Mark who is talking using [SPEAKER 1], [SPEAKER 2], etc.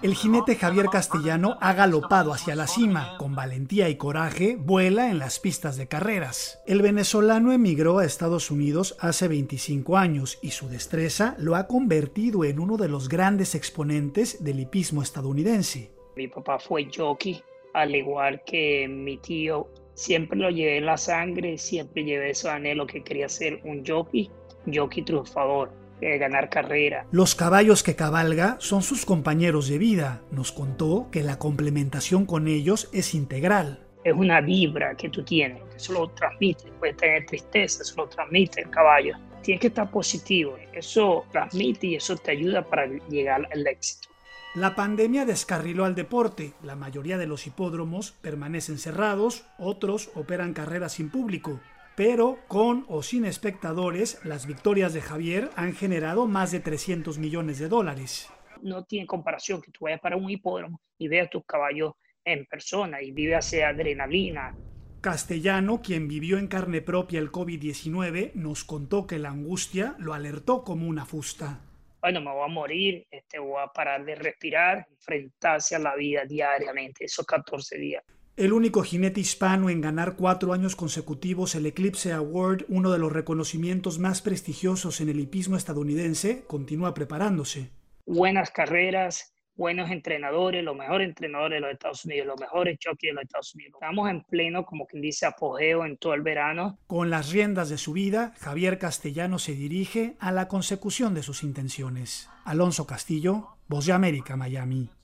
[SPEAKER 1] El jinete Javier Castellano ha galopado hacia la cima. Con valentía y coraje, vuela en las pistas de carreras. El venezolano emigró a Estados Unidos hace 25 años y su destreza lo ha convertido en uno de los grandes exponentes del hipismo estadounidense.
[SPEAKER 2] Mi papá fue jockey, al igual que mi tío. Siempre lo llevé en la sangre, siempre llevé ese anhelo que quería ser un jockey triunfador. Ganar carrera.
[SPEAKER 1] Los caballos que cabalga son sus compañeros de vida. Nos contó que la complementación con ellos es integral.
[SPEAKER 2] Es una vibra que tú tienes, eso lo transmite. Puedes tener tristeza, eso lo transmite el caballo. Tienes que estar positivo, eso transmite y eso te ayuda para llegar al éxito.
[SPEAKER 1] La pandemia descarriló al deporte. La mayoría de los hipódromos permanecen cerrados, otros operan carreras sin público. Pero con o sin espectadores, las victorias de Javier han generado más de $300 millones.
[SPEAKER 2] No tiene comparación que tú vayas para un hipódromo y veas tus caballos en persona y vivas esa adrenalina.
[SPEAKER 1] Castellano, quien vivió en carne propia el COVID-19, nos contó que la angustia lo alertó como una fusta.
[SPEAKER 2] Bueno, me voy a morir, voy a parar de respirar, enfrentarse a la vida diariamente, esos 14 días.
[SPEAKER 1] El único jinete hispano en ganar 4 años consecutivos el Eclipse Award, uno de los reconocimientos más prestigiosos en el hipismo estadounidense, continúa preparándose.
[SPEAKER 2] Buenas carreras, buenos entrenadores, los mejores entrenadores de los Estados Unidos, los mejores jockeys de los Estados Unidos. Estamos en pleno, como quien dice, apogeo en todo el verano.
[SPEAKER 1] Con las riendas de su vida, Javier Castellano se dirige a la consecución de sus intenciones. Alonso Castillo, Voz de América, Miami.